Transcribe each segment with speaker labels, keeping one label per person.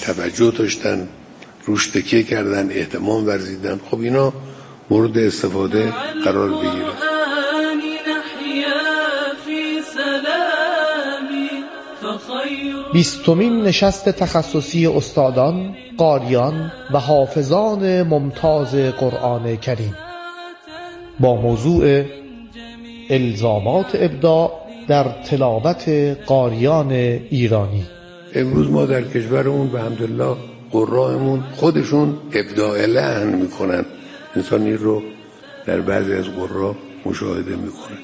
Speaker 1: توجه داشتن، روش تکیه کردن، اهتمام ورزیدن. خب اینا مورد استفاده قرار بگیره.
Speaker 2: 20مین نشست تخصصی استادان، قاریان و حافظان ممتاز قرآن کریم با موضوع الزامات ابداع در تلاوت قاریان ایرانی.
Speaker 1: امروز ما در کشورمون به حمدالله قرائمون خودشون ابداع لحن میکنن. انسانی رو در بعضی از قرآ مشاهده میکنن.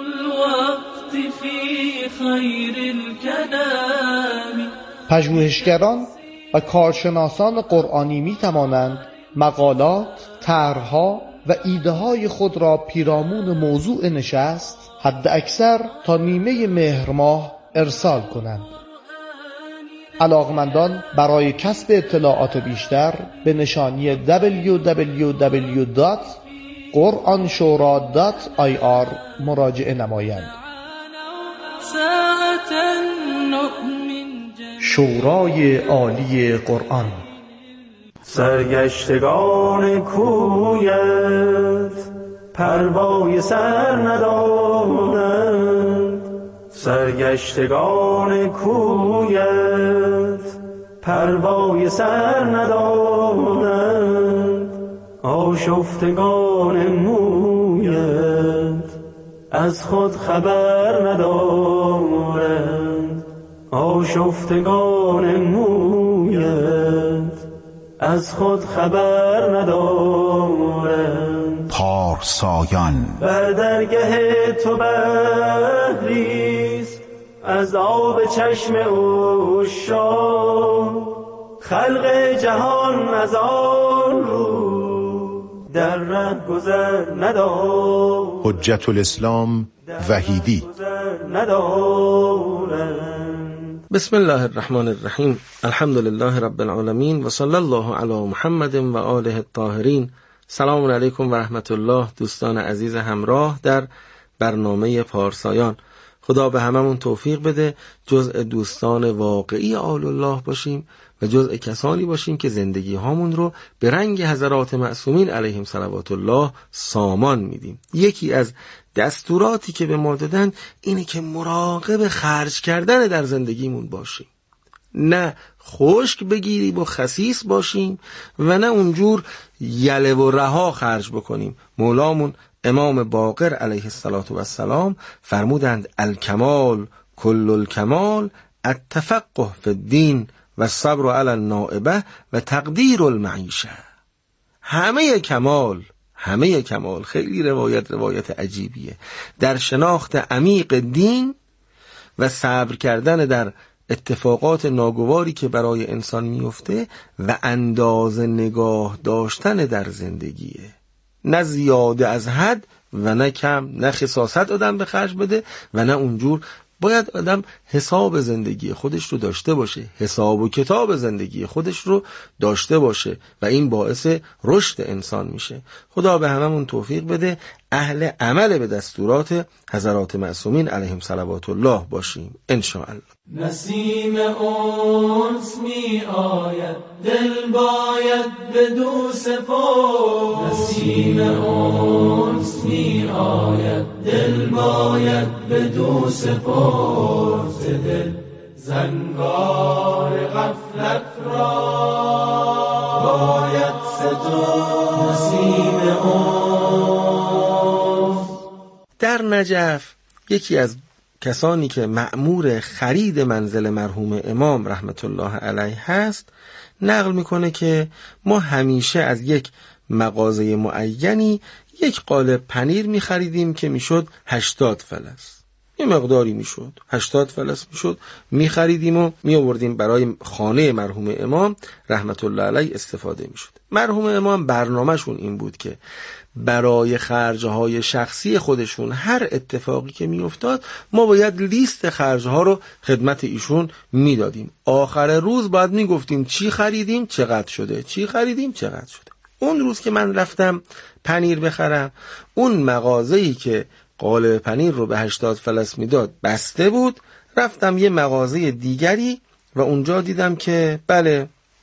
Speaker 2: پژوهشگران و کارشناسان قرآنی می توانند مقالات، طرح‌ها و ایده‌های خود را پیرامون موضوع نشست حد اکثر تا نیمه مهر ماه ارسال کنند. علاقمندان برای کسب اطلاعات بیشتر به نشانی www.quranshura.ir مراجعه نمایند. شورای عالی قرآن.
Speaker 3: سرگشتگان کویت پروای سر ندارند، سرگشتگان کویت پروای سر ندارند، آشفتگان مویت از خود خبر ندارند، آشفتگان مویت از خود خبر ندارند.
Speaker 4: پارسایان
Speaker 3: بر درگه تو بحریست از آب چشم عشاق، خلق جهان از آن رو در ره گذر ندارد.
Speaker 4: حجت الاسلام وحیدی.
Speaker 5: بسم الله الرحمن الرحیم. الحمد لله رب العالمین و صلی الله علی محمد و آله الطاهرین. سلام علیکم و رحمت الله دوستان عزیز همراه در برنامه پارسایان. خدا به هممون توفیق بده جزء دوستان واقعی آل الله باشیم و جزء کسانی باشیم که زندگی هامون رو به رنگ حضرات معصومین علیهم صلوات الله سامان میدیم. یکی از دستوراتی که به ما دادن اینه که مراقب خرج کردن در زندگیمون باشیم، نه خشک بگیریم و خسیس باشیم و نه اونجور یله و رها خرج بکنیم. مولامون امام باقر علیه السلام فرمودند الکمال کل الکمال التفقه فی الدین و الصبر علی النائبه و تقدیر المعیشه. همه کمال خیلی روایت عجیبیه در شناخت عمیق دین و صبر کردن در اتفاقات ناگواری که برای انسان میفته و اندازه نگاه داشتن در زندگیه، نه زیاده از حد و نه کم، نه خساست آدم به خرج بده و نه اونجور. باید آدم حساب زندگی خودش رو داشته باشه، حساب و کتاب زندگی خودش رو داشته باشه و این باعث رشد انسان میشه. خدا به هممون توفیق بده اهل عمل به دستورات حضرات معصومین علیهم صلوات الله باشیم انشاءالله.
Speaker 3: نسیم انس می آید دل باید بدو سپار، نسیم انس می آید دل باید بدو سپار، دل زنگار غفلت را باید ستود. نسیم انس.
Speaker 5: در نجف یکی از کسانی که مأمور خرید منزل مرحوم امام رحمت الله علیه هست نقل میکنه که ما همیشه از یک مغازه معینی یک قالب پنیر میخریدیم که میشد 80 فلس، یه مقداری میشد 80 فلس میشد، میخریدیم و میآوردیم برای خانه مرحوم امام رحمت الله علیه استفاده میشد. مرحوم امام برنامهشون این بود که برای خرجهای شخصی خودشون هر اتفاقی که میافتاد ما باید لیست خرجها رو خدمت ایشون میدادیم. آخر روز باید میگفتیم چی خریدیم چقدر شده، چی خریدیم چقدر شده. اون روز که من رفتم پنیر بخرم، اون مغازه‌ای که قالب پنیر رو به 80 فلس میداد بسته بود. رفتم یه مغازه دیگری و اونجا دیدم که بله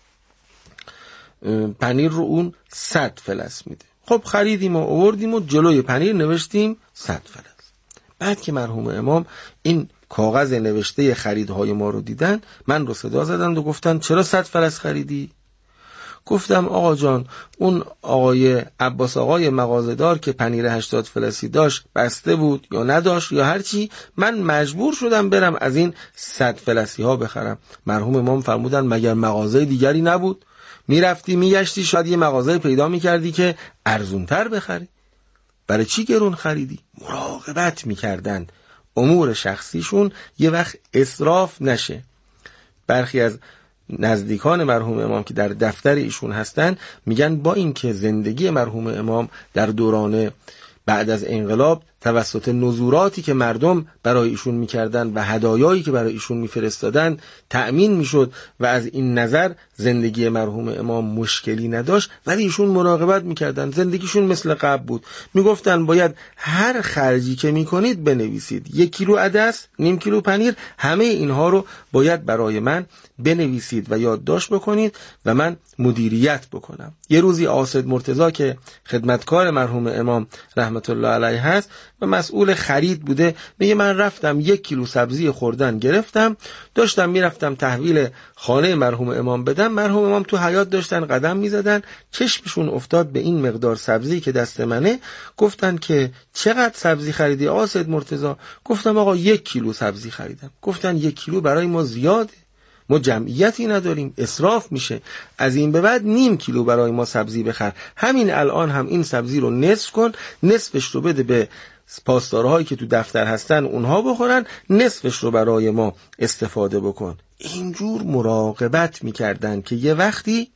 Speaker 5: پنیر رو اون 100 فلس میده. خب خریدیم و آوردیم و جلوی پنیر نوشتیم 100 فلس. بعد که مرحوم امام این کاغذ نوشته خریدهای ما رو دیدن، من رو صدا زدند و گفتن چرا 100 فلس خریدی؟ گفتم آقا جان، اون آقای عباس آقای مغازه‌دار که پنیر 80 فلسی داشت بسته بود یا نداشت یا هرچی، من مجبور شدم برم از این 100 فلسی ها بخرم. مرحوم امام فرمودن مگر مغازه دیگری نبود؟ میرفتی میگشتی شاید یه مغازه پیدا میکردی که ارزونتر بخری. برای چی گرون خریدی؟ مراقبت میکردن امور شخصیشون یه وقت اسراف نشه. برخی از نزدیکان مرحوم امام که در دفتر ایشون هستن میگن با اینکه زندگی مرحوم امام در دوران بعد از انقلاب توسط نزوراتی که مردم برای ایشون میکردن و هدایایی که برای ایشون میفرستادن تأمین میشد و از این نظر زندگی مرحوم امام مشکلی نداشت، ولی ایشون مراقبت میکردن. زندگیشون مثل قبل بود. میگفتن باید هر خرجی که میکنید بنویسید. 1 کیلو عدس، نیم کیلو پنیر، همه اینها رو باید برای من بنویسید و یادداشت بکنید و من مدیریت بکنم. یه روزی آسد مرتضی که خدمتکار مرحوم امام رحمت الله علیه هست و مسئول خرید بوده، میگه من رفتم 1 کیلو سبزی خوردن گرفتم، داشتم میرفتم تحویل خانه مرحوم امام بدم. مرحوم امام تو حیاط داشتن قدم میزدن، چشمشون افتاد به این مقدار سبزی که دست منه. گفتن که چقدر سبزی خریدی آسد مرتضی؟ گفتم آقا 1 کیلو سبزی خریدم. گفتن 1 کیلو برای ما زیاده، ما جمعیتی نداریم، اسراف میشه، از این به بعد نیم کیلو برای ما سبزی بخر، همین الان هم این سبزی رو نصف کن، نصفش رو بده به پاسدارهایی که تو دفتر هستن اونها بخورن، نصفش رو برای ما استفاده بکن. اینجور مراقبت میکردن که یه وقتی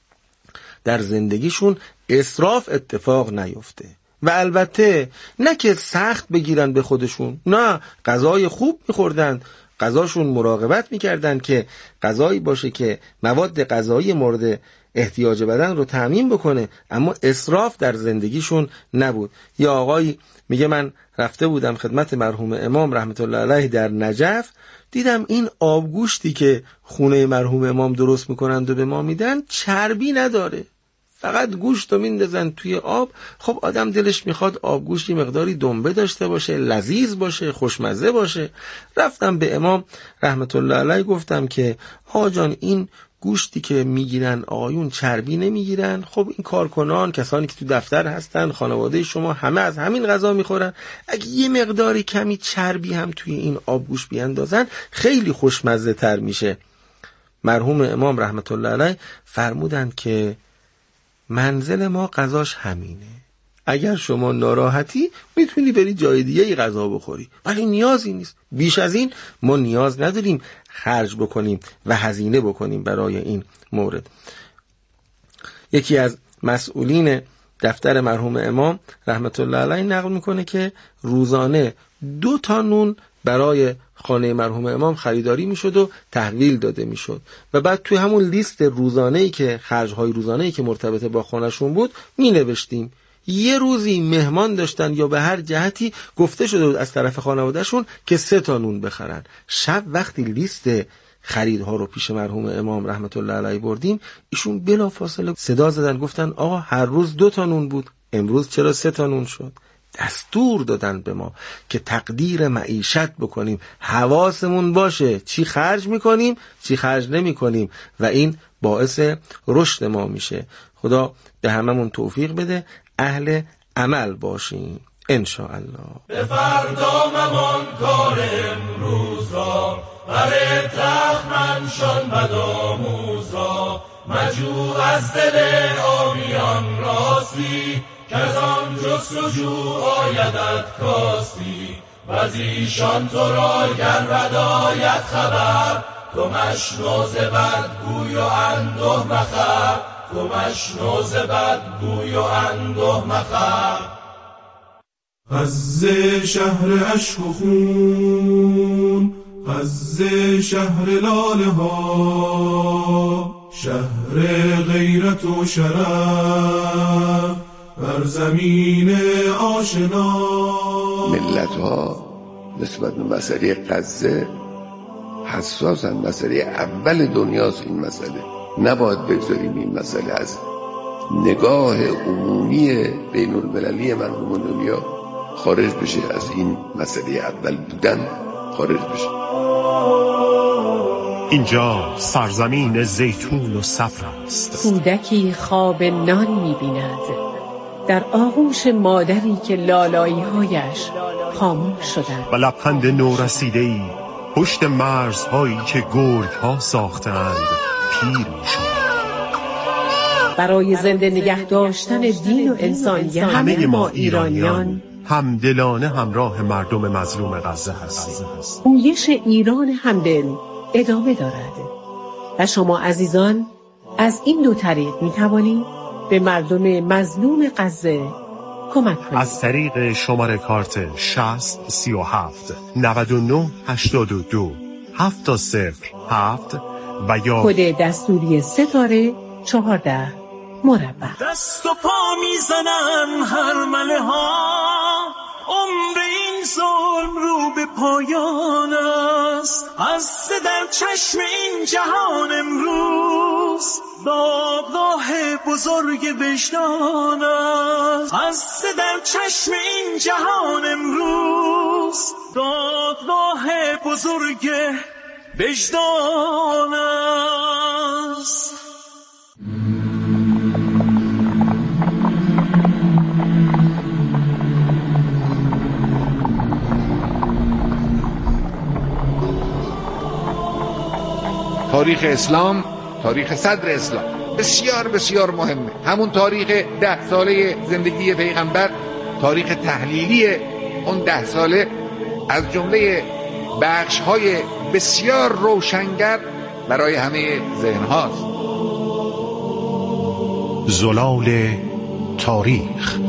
Speaker 5: در زندگیشون اسراف اتفاق نیفته. و البته نه که سخت بگیرن به خودشون، نه، غذای خوب میخوردن، غذاشون مراقبت میکردن که غذایی باشه که مواد غذایی مورد احتیاج بدن رو تامین بکنه، اما اسراف در زندگیشون نبود. یا آقایی میگه من رفته بودم خدمت مرحوم امام رحمت الله علیه در نجف، دیدم این آبگوشتی که خونه مرحوم امام درست میکنند و به ما میدن چربی نداره، فقط گوشت رو میندازن توی آب. خب آدم دلش میخواد آبگوشتی مقداری دنبه داشته باشه، لذیذ باشه، خوشمزه باشه. رفتم به امام رحمت الله علیه گفتم که آقا جان، این گوشتی که میگیرن آقایون چربی نمیگیرن؟ خب این کارکنان، کسانی که تو دفتر هستن، خانواده شما همه از همین غذا میخورن، اگه یه مقداری کمی چربی هم توی این آبگوشت بیاندازن خیلی خوشمزه تر میشه. مرحوم امام رحمت الله علیه فرمودن که منزل ما غذاش همینه، اگر شما ناراحتی میتونی بری جای دیگه ای غذا بخوری، ولی نیازی نیست، بیش از این ما نیاز نداریم خرج بکنیم و هزینه بکنیم برای این مورد. یکی از مسئولین دفتر مرحوم امام رحمت الله علیه نقل میکنه که روزانه 2 تا نون برای خانه مرحوم امام خریداری میشد و تحویل داده میشد و بعد توی همون لیست روزانه‌ای که خرج‌های روزانه‌ای که مرتبط با خانه‌شون بود می نوشتیم. یه روزی مهمان داشتن یا به هر جهتی گفته شده بود از طرف خانوادهشون که 3 تا نون بخرن. شب وقتی لیست خریدها رو پیش مرحوم امام رحمت الله علیه بردیم، ایشون بلافاصله صدا زدن گفتن آقا هر روز 2 تا نون بود، امروز چرا 3 تا نون شد؟ دستور دادن به ما که تقدیر معیشت بکنیم، حواسمون باشه چی خرج میکنیم چی خرج نمی کنیم و این باعث رشد ما میشه. خدا به هممون توفیق بده اهل عمل باشیم انشاءالله.
Speaker 3: به فردا ممان کار امروز را، بر تخمنشان بدآموز را، مجو از دل آبیان راستی، که از آن جستجو آیدت کاستی. و از ایشان تو را گر بد آید خبر، تو مشنو ز بد گوی و انده مخر، تو مشنو ز بد گوی و انده مخر.
Speaker 6: غزه شهر عشق و خون، غزه شهر لاله ها، شهر غیرت و شرف بر زمین آشنا.
Speaker 1: ملت ها نسبت به مسئله غزه حساسن، مسئله اول دنیاست این مسئله. نباید بگذاریم این مسئله از نگاه عمومی بین المللی مردم دنیا خارج بشه، از این مسئله اول بودن خارج بشه.
Speaker 7: اینجا سرزمین زیتون و صفر است.
Speaker 8: کودکی خواب نان می‌بیند در آغوش مادری که لالایی‌هایش خاموش شدند
Speaker 7: و لبخند نورسیده‌ای پشت مرزهایی که گرگ‌ها ساختند پیر می‌شد.
Speaker 8: برای زنده نگه داشتن دین و انسانیت
Speaker 7: همه ما ایرانیان همدلانه همراه مردم مظلوم غزه هستیم.
Speaker 8: پویش ایران همدل ادامه دارد و شما عزیزان از این دو طریق می توانید به مردم مظلوم غزه کمک کنید.
Speaker 7: از طریق شماره کارت 60 37 99 82 707 و یا
Speaker 8: کد دستوری ستاره 14 مربع.
Speaker 3: دست و پا میزنن هر مله ها، عمر این ظلم رو به پایان است. از در چشم این جهان امروز دادگاه بزرگ وجدان است. از در چشم این جهان امروز دادگاه بزرگ وجدان است.
Speaker 9: تاریخ اسلام، تاریخ صدر اسلام بسیار بسیار مهمه. همون تاریخ 10 ساله زندگی پیغمبر، تاریخ تحلیلی اون 10 ساله از جمله بخش‌های بسیار روشنگر برای همه ذهن هاست.
Speaker 4: زلال تاریخ.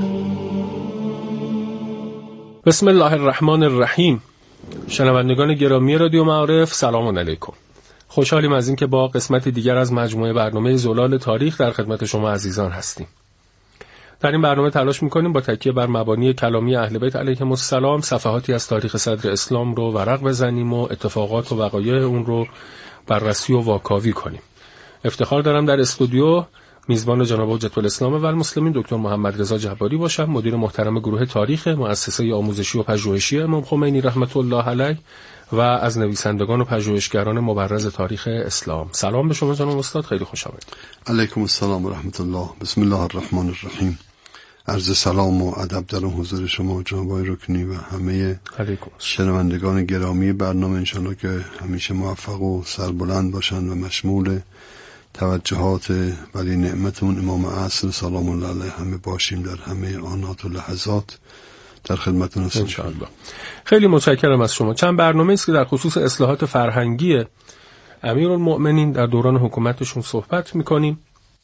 Speaker 10: بسم الله الرحمن الرحیم. شنوندگان گرامی رادیو معارف، سلام علیکم. خوشحالیم از این که با قسمت دیگر از مجموعه برنامه زلال تاریخ در خدمت شما عزیزان هستیم. در این برنامه تلاش می‌کنیم با تکیه بر مبانی کلامی اهل بیت علیهم السلام صفحاتی از تاریخ صدر اسلام رو ورق بزنیم و اتفاقات و وقایع اون رو بررسی و واکاوی کنیم. افتخار دارم در استودیو میزبان جناب حجت الاسلام و المسلمین دکتر محمد رضا جباری باشم، مدیر محترم گروه تاریخ مؤسسه آموزشی و پژوهشی امام خمینی رحمت الله علیه و از نویسندگان و پژوهشگران مبرز تاریخ اسلام. سلام به شما جناب استاد، خیلی خوش آمدید.
Speaker 11: علیکم السلام و رحمت الله. بسم الله الرحمن الرحیم. عرض سلام و ادب دارم حضور شما جناب رکنی و همه شنوندگان گرامی برنامه، انشالله که همیشه موفق و سربلند باشند و مشمول توجهات ولی نعمتمون امام عصر سلام الله علیه همه باشیم در همه آنات و لحظات. در خدمتتون هستم انشاءالله.
Speaker 10: خیلی متشکرم از شما. چند برنامه است که در خصوص اصلاحات فرهنگی امیرالمؤمنین در دوران حکومتشون صحبت می‌کنیم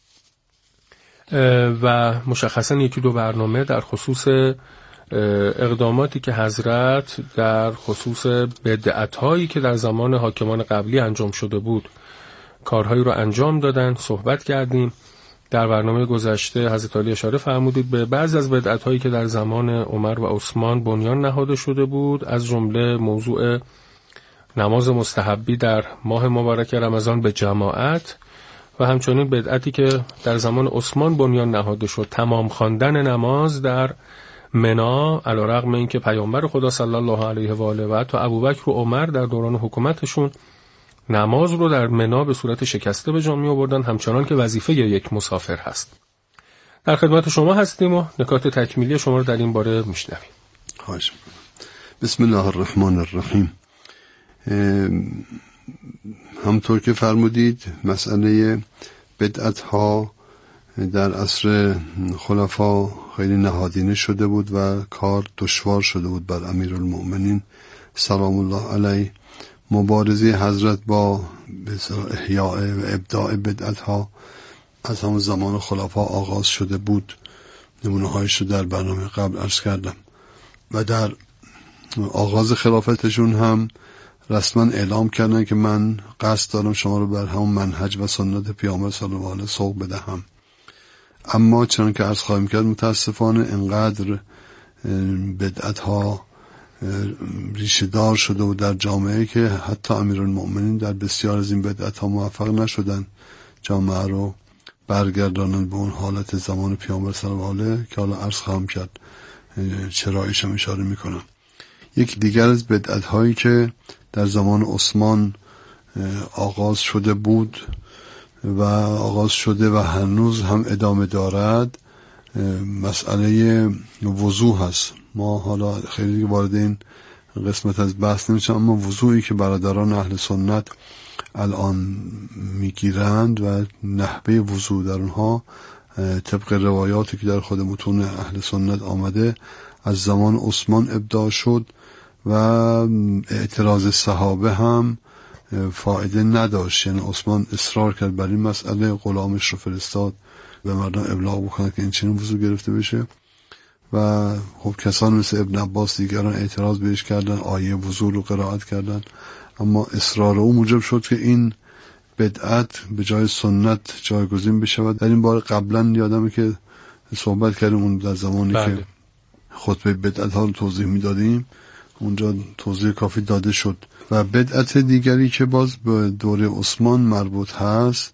Speaker 10: و مشخصاً یکی دو برنامه در خصوص اقداماتی که حضرت در خصوص بدعت‌هایی که در زمان حاکمان قبلی انجام شده بود کارهایی رو انجام دادن صحبت کردیم. در برنامه گذشته حضرت علی اشاره فرمودید به بعضی از بدعت‌هایی که در زمان عمر و عثمان بنیان نهاده شده بود، از جمله موضوع نماز مستحبی در ماه مبارک رمضان به جماعت و همچنین بدعتی که در زمان عثمان بنیان نهاده شد، تمام خواندن نماز در منا، علیرغم اینکه پیامبر خدا صلی الله علیه و آله و حتی ابوبکر و عمر در دوران حکومتشون نماز رو در منا به صورت شکسته به جا می آوردن، همچنان که وظیفه یک مسافر هست. در خدمت شما هستیم و نکات تکمیلی شما رو در این باره میشنویم.
Speaker 11: خواهش می‌کنم. بسم الله الرحمن الرحیم. همطور که فرمودید مسئله بدعت ها در عصر خلفا خیلی نهادینه شده بود و کار دشوار شده بود بر امیرالمؤمنین سلام الله علیه. مبارزه حضرت با احیاء و ابداع بدعت ها از همون زمان خلفا آغاز شده بود. نمونه هایش رو در برنامه قبل عرض کردم و در آغاز خلافتشون هم رسما اعلام کردن که من قصد دارم شما رو بر همون منهج و سنت پیامبر صلی الله علیه و سوق بدهم. اما چون که عرض خواهیم کرد متاسفانه انقدر بدعت ها ریشه دار شده و در جامعه که حتی امیرالمؤمنین در بسیار از این بدعت ها موفق نشدن، جامعه رو برگردانند به اون حالت زمان پیامبر صلی الله علیه و آله که حالا عرض خواهم کرد چراییش هم اشاره میکنم. یک دیگر از بدعت هایی که در زمان عثمان آغاز شده بود و هنوز هم ادامه دارد مسئله وضو هست. ما حالا خیلی وارد این قسمت از بحث نمیشم، اما وضوعی که برادران اهل سنت الان میگیرند و نحوه وضو در اونها طبق روایاتی که در خود متون اهل سنت آمده از زمان عثمان ابداع شد و اعتراض صحابه هم فایده نداشت. یعنی عثمان اصرار کرد بر این مسئله، غلامش رو فرستاد به مردم ابلاغ بکنه که این چنین وضو گرفته بشه و خب کسان مثل ابن عباس دیگران اعتراض بهش کردن، آیه وضو رو قرائت کردن، اما اصرار او موجب شد که این بدعت به جای سنت جایگزین بشود. در این باره قبلا یادمه که صحبت کردیم، اون در زمانی که خطبه بدعت ها رو توضیح میدادیم اونجا توضیح کافی داده شد. و بدعت دیگری که باز به دوره عثمان مربوط هست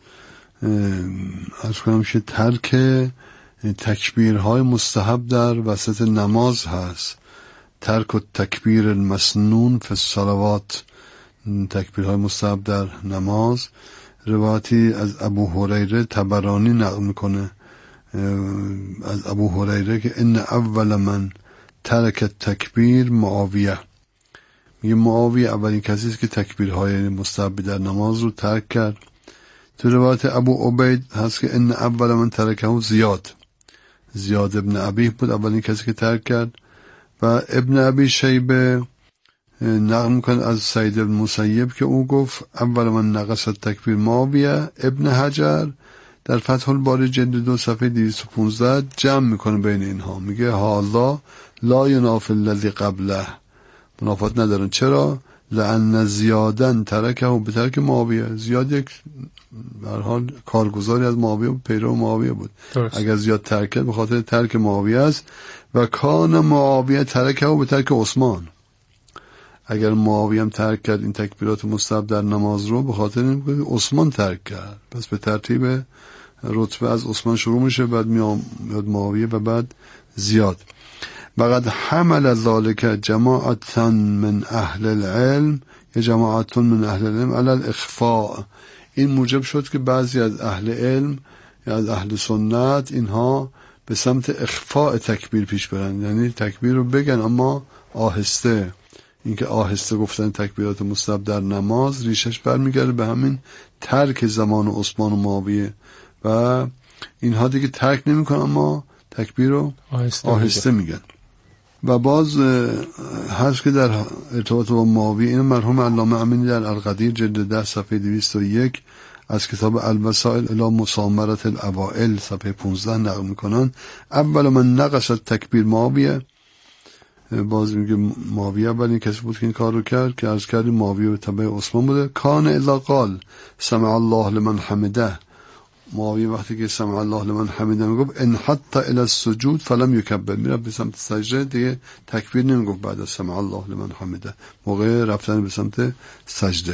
Speaker 11: از کنم که ترک تکبیرهای مستحب در وسط نماز هست. ترک و تکبیر المسنون فی الصلوات، تکبیرهای مستحب در نماز. روایتی از ابو هریره طبرانی نقل میکنه از ابو هریره که ان اول من ترک تکبیر معاویه، میگه معاویه اولین کسی است که تکبیرهای مستحب در نماز رو ترک کرد. تو روایت ابو عبید هست که ان اول من ترکه زیاد ابن ابیه بود اولین کسی که ترک کرد. و ابن ابی شیبه نقل میکنه از سعید بن مسیب که او گفت اول من نقص تکبیر معاویه. ابن حجر در فتح الباری جلد 2 صفحه 215 جمع میکنه بین اینها، میگه حالا لا ینافی الذی قبله، منافات ندارن. چرا؟ لأن زیادن ترکه و به ترک معاویه، زیاد یک به هر حال کارگزاری از معاویه و پیرو معاویه بود. اگر زیاد ترک به خاطر ترک معاویه است. و کان معاویه ترکه و به ترک عثمان، اگر معاویه هم ترک کرد این تکبیرات مستحب در نماز رو به خاطر اینکه عثمان ترک کرد، پس به ترتیب رتبه از عثمان شروع میشه، بعد میاد معاویه و بعد زیاد. وقد حمل ذلك جماعتا من اهل العلم یا جماعتون من اهل العلم علی الاخفاء، این موجب شد که بعضی از اهل علم یا از اهل سنت اینها به سمت اخفاء تکبیر پیش برن، یعنی تکبیر رو بگن اما آهسته. اینکه آهسته گفتن تکبیرات مستحب در نماز ریشش برمیگرده به همین ترک زمان عثمان و معاویه و اینها دیگه ترک نمیکنن اما تکبیر رو آهسته میگن. و باز هست که در ارتباط با معاویه این مرحوم علامه امینی در القدیر جلد 10 صفحه 201 از کتاب الوسائل الی مسامرة الاوائل صفحه 15 نقل میکنن اول من نقص تکبیر معاویه. باز میگه معاویه اولین کسی بود که این کار رو کرد که عرض کردیم معاویه به تبع عثمان بوده. کان اذا قال سمع الله لمن حمده، معاویه وقتی که سمع الله لمن حمده میگفت ان حتی الى السجود فلم یکبر، میره به سمت سجده دیگه تکبیر نمیگفت بعد از سمع الله لمن حمده، موقع رفتن به سمت سجده.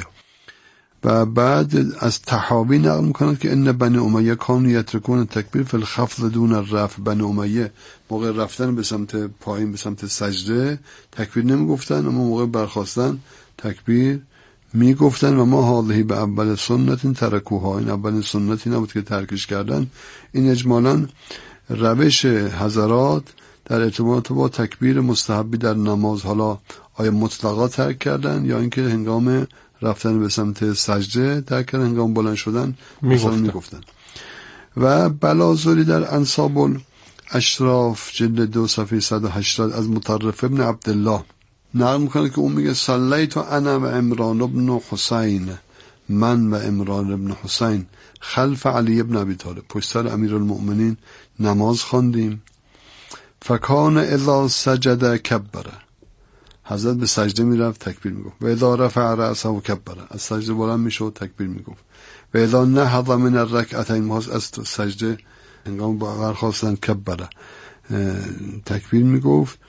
Speaker 11: و بعد از طحاوی نقل میکنند که ان بنی امیه کانوا یترکون تکبیر فی الخفض دون الرفع، بنی امیه موقع رفتن به سمت پایین به سمت سجده تکبیر نمیگفتن اما موقع برخاستن تکبیر میگفتن. و ما حاضری به اول سنت ترکوها، این اول سنتی نبود که ترکش کردن. این اجمالاً روش حضرات در ارتباط با تکبیر مستحبی در نماز، حالا آیا مطلقا ترک کردن یا اینکه هنگام رفتن به سمت سجده ترک کردن، هنگام بلند شدن میگفتن. و بلازوری در انساب الاشراف جلد 2 صفحه 180 از مطرف ابن عبدالله نقل میکنه که اون میگه صلیت انا و عمران ابن حسین، من و عمران ابن حسین خلف علی ابن ابی طالب، پشت سر امیرالمؤمنین نماز خواندیم. فکان اذا سجد کبره، حضرت به سجده میرفت تکبیر میگفت. و اذا رفع رأسه و کبره، از سجده بلند میشد تکبیر میگفت. و اذا نهض من الرکعتین، از سجده هنگام برخاستن کبره تکبیر میگفت.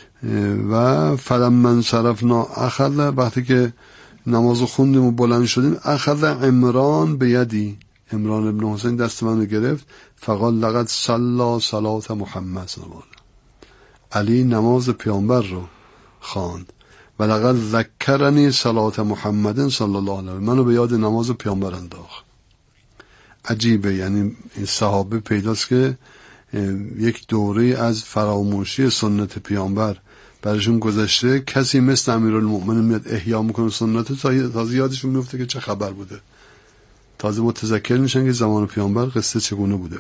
Speaker 11: و فلما انصرفنا اخذ، وقتی که نمازو خوندیم و بلند شدیم اخذ عمران به یدی، عمران ابن حسین دست منو گرفت، فقال لقد صلی صلات محمد صلی الله علیه و علی نماز پیامبر رو خواند و لقد ذکرنی صلات محمد صلی الله علیه و منو به یاد نماز پیامبر انداخت. عجیبه، یعنی این صحابه پیداست که یک دوره از فراموشی سنت پیامبر براشون گذشته، کسی مثل امیرالمؤمنین میاد احیا میکنه سنت، تازه یادشون میفته که چه خبر بوده، تازه متذکر میشن که زمان پیامبر قصه چگونه بوده.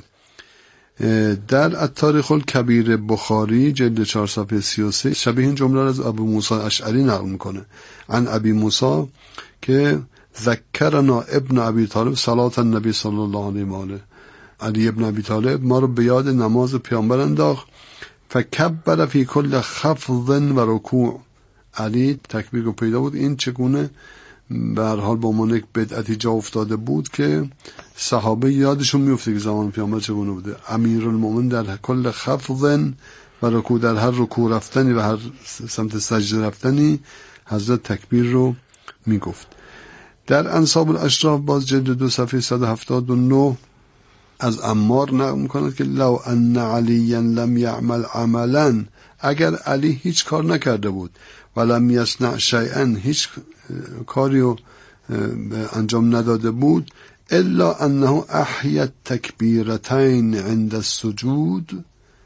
Speaker 11: در التاریخ الکبیر بخاری جلد 4 صفحه 33 شبیه این جمله از ابو موسی اشعری نقل میکنه، عن ابی موسی که ذکرنا ابن ابی طالب صلات النبی صلی الله علیه و آله، علی ابن ابی طالب ما رو به یاد نماز پیامبر انداخت. فکبر فی کل خفض و رکوع، علی تکبیر رو پیدا بود. این چگونه به هر حال با عنوان یک بدعتی جا افتاده بود که صحابه یادشون میفته که زمان پیامبر چگونه بوده. امیرالمومنین در کل خفض و رکوع، در هر رکوع رفتنی و هر سمت سجده رفتنی حضرت تکبیر رو میگفت. در انساب الاشراف باز جلد 2 صفحه 179 از عمار نقل میکند که لو ان علیا لم یعمل عملا، اگر علی هیچ کار نکرده بود، ولم یصنع شیئا، هیچ کاری رو انجام نداده بود، الا انه احیا تکبیرتین عند السجود،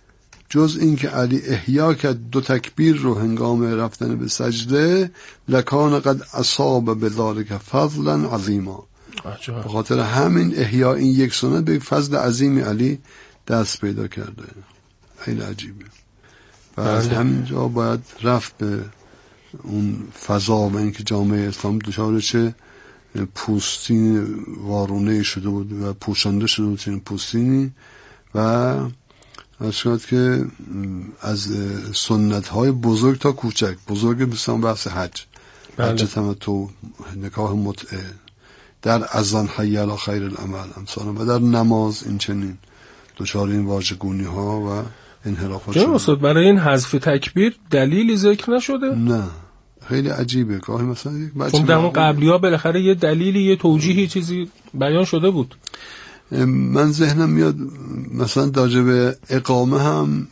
Speaker 11: جز این که علی احیا کرد 2 تکبیر رو هنگام رفتن به سجده، لکان قد اصاب بذلک فضلا عظیما، به خاطر همین احیا این یک سنت به فضل عظیم علی دست پیدا کرده. خیلی عجیبه. و از همینجا باید رفت به اون فضا و اینکه جامعه اسلام دچار چه پوستین وارونه شده بود و پوشانده شده بود چنین پوستینی، و از شاید که از سنت های بزرگ تا کوچک، بزرگ مثلا بحث حج، حج تمتع، نکاح متعه، در اذان حی علی خیر العمل امثال، و در نماز این چنین دچار این واژگونی ها و انحرافات شده.
Speaker 10: استاد برای این حذف تکبیر دلیلی ذکر نشده؟
Speaker 11: نه، خیلی عجیبه. گاهی مثلا یک بچه
Speaker 10: در اون قبلی‌ها بالاخره یه دلیلی، یه توجیهی، چیزی بیان شده بود.
Speaker 11: من ذهنم میاد مثلا راجع به اقامه هم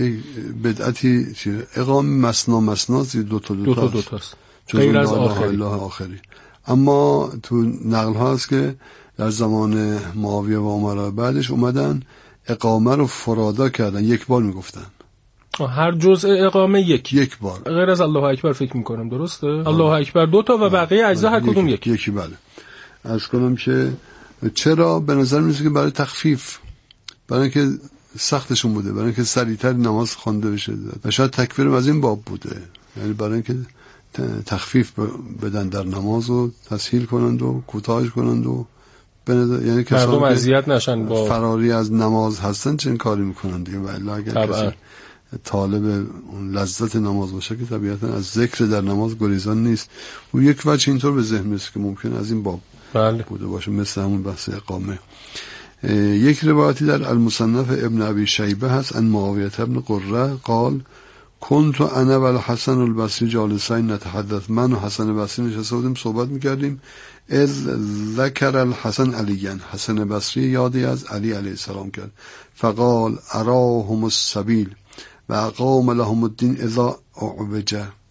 Speaker 11: بدعتی چیه، اقامه مسنا دو تاست
Speaker 10: غیر از آخری.
Speaker 11: اما تو نقل ها هست که در زمان معاویه و عمر بعدش اومدن اقامه رو فرادا کردن، یک بار میگفتن
Speaker 10: هر جزء اقامه یک
Speaker 11: بار،
Speaker 10: غیر از الله اکبر فکر میکنم، درسته؟ الله اکبر 2 تا و بقیه اجزا هر کدوم یکی.
Speaker 11: بله. از کنم که چرا به نظر میرسه که برای تخفیف، برای اینکه سختشون بوده، برای اینکه سریعتر نماز خوانده بشه، و شاید تکبیرم از این باب بوده، یعنی برای اینکه تخفیف بدن در نماز و تسهیل کنند و کوتاهش کنند و یعنی
Speaker 10: مردم اذیت نشن با
Speaker 11: فراری از نماز هستن چنین کاری میکنن دیگه. ولی اگر کسی طالب اون لذت نماز باشه که طبیعتا از ذکر در نماز گریزان نیست. و یک وجه اینطور به ذهن میرسه که ممکن از این باب بوده باشه، مثل همون بحث اقامه. یک روایتی در المصنف ابن ابی شیبه هست ان معاویه ابن قره قال كنت انا و الحسن البصری جالسین نتحدث، من و حسن بصری نشسته بودیم صحبت میکردیم، اذ ذکر الحسن علیاً، حسن بصری یادی از علی علیه السلام کرد، فقال اراهم السبیل و اقام لهم الدین اذا اعوج،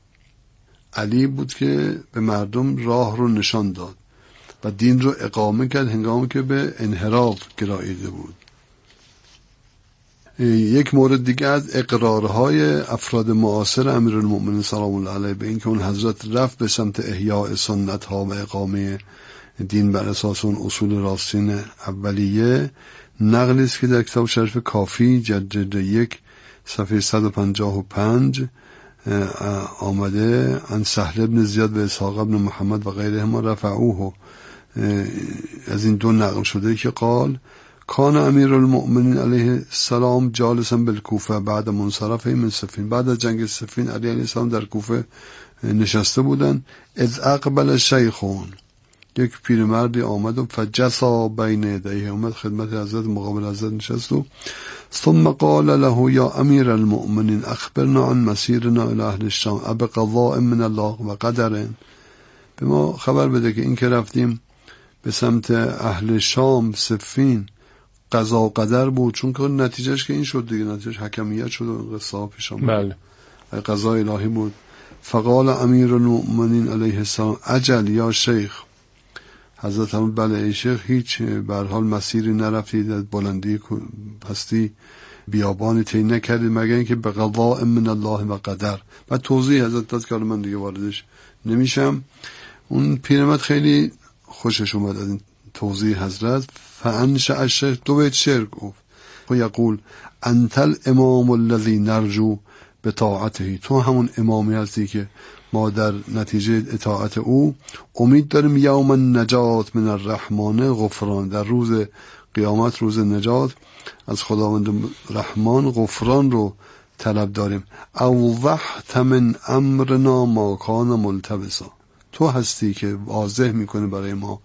Speaker 11: علی بود که به مردم راه رو نشان داد و دین رو اقامه کرد هنگامی که به انحراف گراییده بود. یک مورد دیگه از اقرارهای افراد معاصر امیرالمؤمنین سلام الله علیه به این که اون حضرت رفت به سمت احیاء سنت ها و اقامه دین بر اساس اون اصول راستین اولیه، نقلی است که در کتاب شریف کافی جلد 1 صفحه 155 آمده، ان سهل بن زیاد و اسحاق بن محمد و غیرهما رفعوه، از این 2 نقل شده که قال کان امیرالمؤمنین علیه السلام جالسا بالکوفه بعد منصرفه من صفین، بعد از جنگ صفین علی علیه السلام در کوفه نشسته بودن، اذ اقبل شیخون، یک پیرمردی آمد و فجسا بین یدیه، اومد خدمت حضرت مقابل حضرت نشست و ثم قال له یا امیر المؤمنین اخبرنا عن مسیرنا الى اهل الشام اب قضاء من الله و قدر، به ما خبر بده که این که رفتیم به سمت اهل شام صفین قضا و قدر بود، چون که نتیجهش که این شد دیگه، نتیجهش حکمیت شد و قصه پیش آمد.
Speaker 10: بله.
Speaker 11: قضا الهی بود. فقال امیر المؤمنین علیه السلام اجل یا شیخ، حضرت فرمود بله ای شیخ، هیچ به هر حال مسیری نرفتید، از بلندی پستی بیابانی طی نکردید مگر اینکه به قضاء من الله و قدر. بعد توضیح حضرت داد که من دیگه واردش نمیشم. اون پیرمرد خیلی خوشش اومد از این توضیح حضرت. فانشأ الشیخ، دو بیت شعر گفت و یقول انت الامام الذی نرجو به طاعته، تو همون امامی هستی که ما در نتیجه اطاعت او امید داریم یوم النجات من الرحمن غفران، در روز قیامت، روز نجات، از خداوند رحمان غفران رو طلب داریم. اوضحت من امرنا ما کان ملتبسا، تو هستی که واضح میکنه برای ما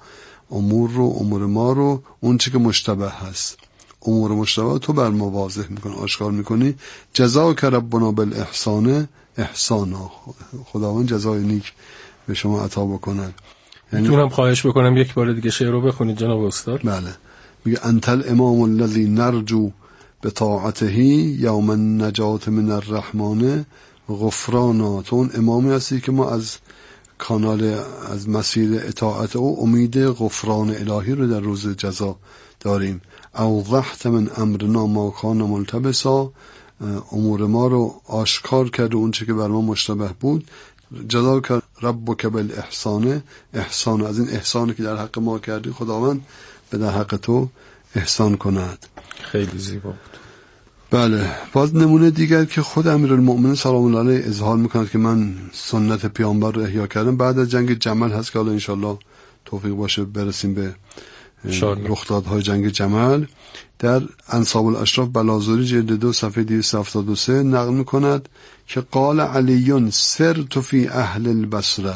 Speaker 11: امور ما رو، اون چی که مشتبه هست، امور مشتبه تو بر ما واضح میکنه، آشکار میکنی. جزاک ربنا بالاحسان احسانا، خداوند جزای نیک به شما عطا بکنه.
Speaker 10: میتونم خواهش بکنم یک بار دیگه شعر رو بخونید جناب استاد؟
Speaker 11: بله. میگه انت الامام الذی نرجو به طاعته یوم النجات من الرحمن غفرانا، تو اون امامی هستی که ما از کانال، از مسیر اطاعت او امید غفران الهی رو در روز جزا داریم. اوضحت من امرنا ما کان ملتبسا، امور ما رو آشکار کرد و اون چه که بر ما مشتبه بود. جزاک ربک بالاحسان احسان، از این احسانی که در حق ما کردی خداوند به در حق تو احسان کند.
Speaker 10: خیلی زیبا بود.
Speaker 11: بله. باز نمونه دیگر که خود امیرالمؤمنین سلام الله علیه اظهار میکند که من سنت پیامبر رو احیا کردم بعد از جنگ جمل هست که حالا انشالله توفیق باشه برسیم به رخدادهای جنگ جمل. در انساب الاشراف بلازوری جلد 2 صفحه 273 نقل میکند که قال علی سرت فی اهل البصره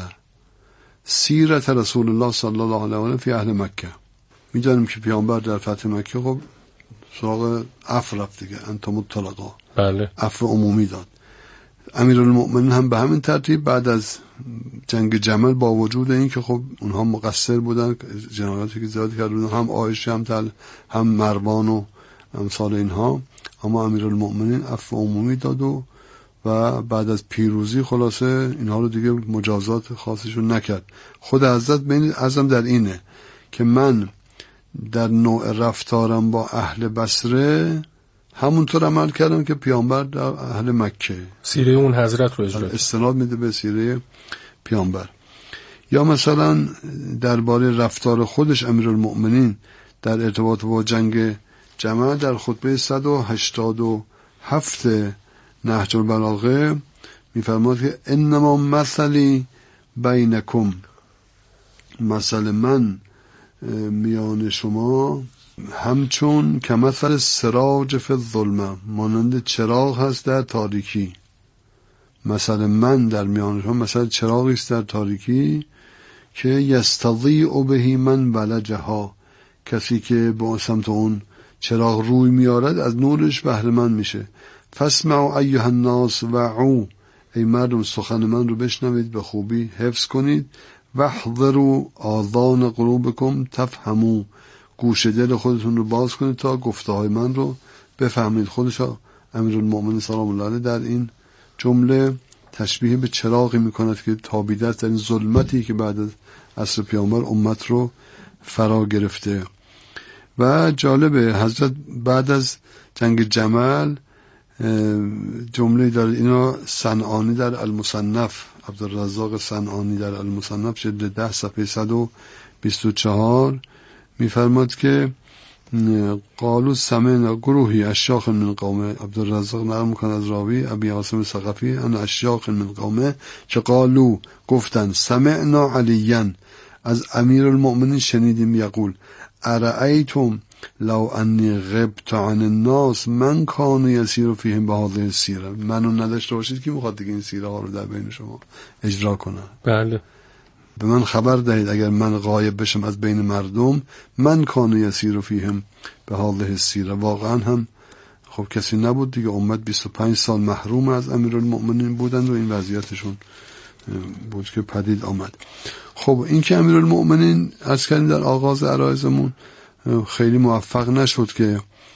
Speaker 11: سیرت رسول الله صلی الله علیه و آله فی اهل مکه. میدونیم که پیامبر در فتح مکه خب سراغ عفو رفت دیگه، انتم الطلقا،
Speaker 10: بله،
Speaker 11: عفو عمومی داد. امیرالمؤمنین هم به همین ترتیب بعد از جنگ جمل با وجود این که خب اونها مقصر بودن، جنایاتی که زیاد کردن، هم عایشه هم مروان و امثال اینها، اما امیرالمؤمنین عفو عمومی داد و بعد از پیروزی خلاصه اینها رو دیگه مجازات خاصشون نکرد. خود حضرت بین ازم در اینه که من در نوع رفتارم با اهل بصره همونطور عمل کردم که پیامبر در اهل مکه،
Speaker 10: سیره اون حضرت رو اجرا
Speaker 11: استناد میده به سیره پیامبر. یا مثلا درباره رفتار خودش امیرالمؤمنین در ارتباط با جنگ جمل در خطبه 187 نهج البلاغه میفرماد که انما مثلی بینکم، مثل من میان شما همچون که مثل سراج فی الظلمه، مانند چراغ هست در تاریکی. مثل من در میان شما مثل چراغی است در تاریکی که یستضیء به من ولجها، کسی که با سمت اون چراغ روی میارد از نورش بهره مند میشه. فاسمعوا ایها الناس وعوا، ای مردم سخن من رو بشنوید، به خوبی حفظ کنید. واحذروا آذان قلوبکم تفهموا، گوش دل خودتون رو باز کنید تا گفته‌های من رو بفهمید. خودش امیرالمؤمنین سلام الله علیه در این جمله تشبیه به چراغی میکند که تابیده است در این ظلمتی که بعد از عصر پیامبر امت رو فرا گرفته. و جالبه حضرت بعد از جنگ جمل جمله داره، اینا صنعانی در المصنف، عبدالرزاق صنعانی در المصنف جلد 10 صفحه 124 میفرماد که قالوا سمعنا گروهی اشیاخ من قومه، عبدالرزاق نقل میکنه از راوی ابی عاصم ثقفی ان اشیاخ من قومه که قالوا گفتن سمعنا علیاً، از امیرالمؤمنین شنیدیم، یقول ارأیتم لو انی غبت عن الناس من کان یسیر فیهم بهذه السیره، منو نداشته باشید که میخواد دیگه این سیره ها رو در بین شما اجرا کنه.
Speaker 10: بله،
Speaker 11: به من خبر دهید اگر من غایب بشم از بین مردم، من کان یسیر فیهم بهذه السیره. واقعا هم خب کسی نبود دیگه، امت 25 سال محروم از امیرالمؤمنین بودند و این وضعیتشون بود که پدید آمد. خب این که امیرالمؤمنین از کردیم در آغاز عرایزمون خیلی موفق نشد که